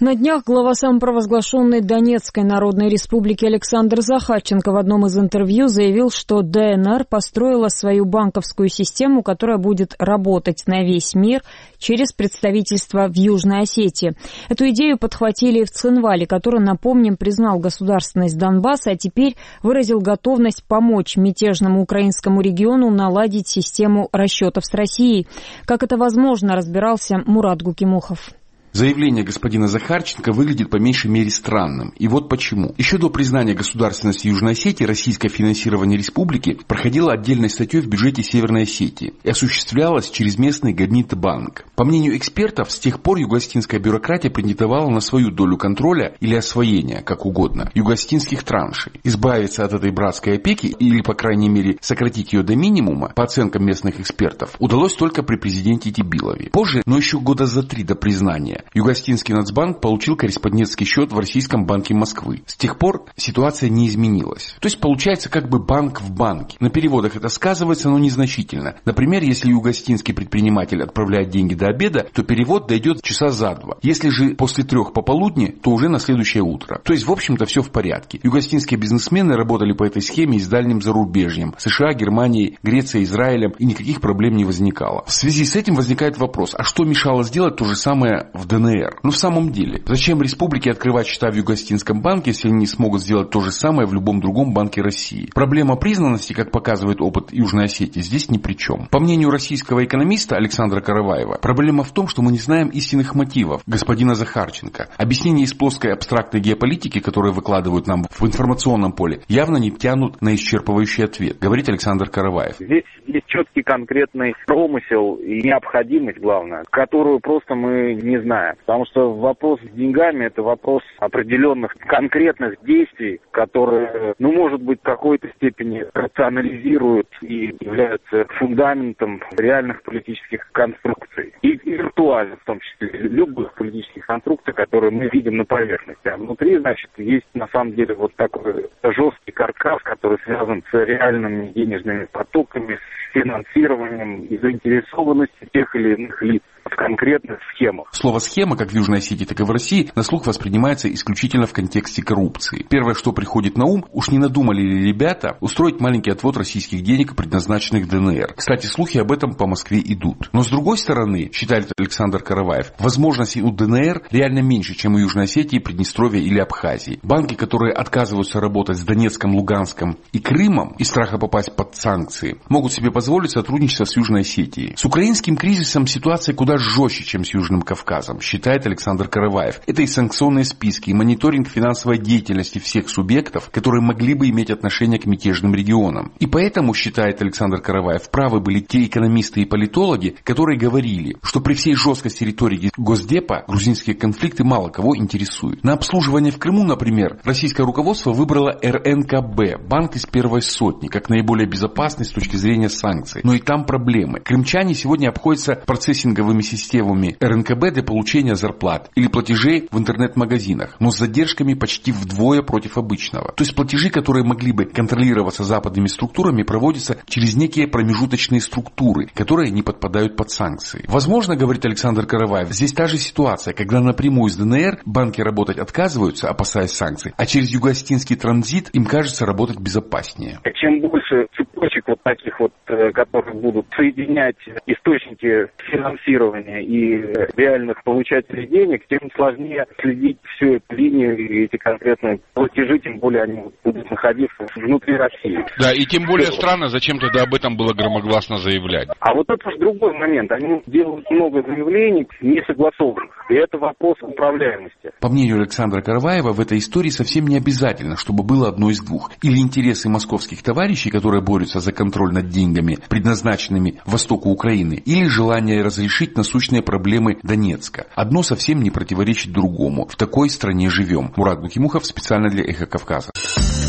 На днях глава самопровозглашенной Донецкой Народной Республики Александр Захарченко в одном из интервью заявил, что ДНР построила свою банковскую систему, которая будет работать на весь мир через представительство в Южной Осетии. Эту идею подхватили в Цхинвале, который, напомним, признал государственность Донбасса, а теперь выразил готовность помочь мятежному украинскому региону наладить систему расчетов с Россией. Как это возможно, разбирался Мурат Гукимухов. Заявление господина Захарченко выглядит по меньшей мере странным. И вот почему. Еще до признания государственности Южной Осетии российское финансирование республики проходило отдельной статьей в бюджете Северной Осетии и осуществлялось через местный Гамит-банк. По мнению экспертов, с тех пор юго-осетинская бюрократия претендовала на свою долю контроля или освоения, как угодно, юго-осетинских траншей. Избавиться от этой братской опеки или, по крайней мере, сократить ее до минимума, по оценкам местных экспертов, удалось только при президенте Тибилове. Позже, но еще года за 3 до признания, Юго-Осетинский Нацбанк получил корреспондентский счет в Российском банке Москвы. С тех пор ситуация не изменилась. То есть получается как бы банк в банке. На переводах это сказывается, но незначительно. Например, если юго-осетинский предприниматель отправляет деньги до обеда, то перевод дойдет часа за 2. Если же после 3 пополудни, то уже на следующее утро. То есть, в общем-то, все в порядке. Юго-осетинские бизнесмены работали по этой схеме и с дальним зарубежьем. США, Германией, Грецией, Израилем, и никаких проблем не возникало. В связи с этим возникает вопрос, а что мешало сделать то же самое в ДНР? Ну, в самом деле, зачем республике открывать счета в Юго-Осетинском банке, если они не смогут сделать то же самое в любом другом банке России? Проблема признанности, как показывает опыт Южной Осетии, здесь ни при чем. По мнению российского экономиста Александра Караваева, проблема в том, что мы не знаем истинных мотивов господина Захарченко. Объяснения из плоской абстрактной геополитики, которые выкладывают нам в информационном поле, явно не тянут на исчерпывающий ответ, говорит Александр Караваев. Здесь есть четкий конкретный промысел и необходимость, главное, которую просто мы не знаем. Потому что вопрос с деньгами – это вопрос определенных конкретных действий, которые, может быть, в какой-то степени рационализируют и являются фундаментом реальных политических конструкций. И виртуальных, в том числе, любых политических конструкций, которые мы видим на поверхности. А внутри, значит, есть на самом деле вот такой жесткий каркас, который связан с реальными денежными потоками, с финансированием и заинтересованностью тех или иных лиц в конкретных схемах. Слово «схема», как в Южной Осетии, так и в России, на слух воспринимается исключительно в контексте коррупции. Первое, что приходит на ум, уж не надумали ли ребята устроить маленький отвод российских денег, предназначенных ДНР. Кстати, слухи об этом по Москве идут. Но с другой стороны, считает Александр Караваев, возможностей у ДНР реально меньше, чем у Южной Осетии, Приднестровья или Абхазии. Банки, которые отказываются работать с Донецком, Луганском и Крымом из страха попасть под санкции, могут себе позволить сотрудничество с Южной Осетией. С украинским кризисом ситуация куда жестче, чем с Южным Кавказом, считает Александр Караваев. Это и санкционные списки, и мониторинг финансовой деятельности всех субъектов, которые могли бы иметь отношение к мятежным регионам. И поэтому, считает Александр Караваев, правы были те экономисты и политологи, которые говорили, что при всей жесткости риторики Госдепа грузинские конфликты мало кого интересуют. На обслуживание в Крыму, например, российское руководство выбрало РНКБ, банк из первой сотни, как наиболее безопасный с точки зрения санкций. Но и там проблемы. Крымчане сегодня обходятся процессинговыми системами РНКБ для получения зарплат или платежей в интернет-магазинах, но с задержками почти вдвое против обычного. То есть платежи, которые могли бы контролироваться западными структурами, проводятся через некие промежуточные структуры, которые не подпадают под санкции. Возможно, говорит Александр Караваев, здесь та же ситуация, когда напрямую из ДНР банки работать отказываются, опасаясь санкций, а через юго-осетинский транзит им кажется работать безопаснее. Чем больше цепочек вот таких вот, которые будут соединять источники финансирования и реальных получателей денег, тем сложнее следить всю эту линию и эти конкретные платежи, тем более они будут находиться внутри России. Да, и тем более странно, зачем тогда об этом было громогласно заявлять. А вот это же другой момент. Они делают много заявлений не согласованных. И это вопрос управляемости. По мнению Александра Караваева, в этой истории совсем не обязательно, чтобы было одно из двух. Или интересы московских товарищей, которые борются за контроль над деньгами, предназначенными востоку Украины, или желание разрешить насущные проблемы Донецка. Одно совсем не противоречит другому. В такой стране живем. Мурат Гукимухов специально для Эхо Кавказа.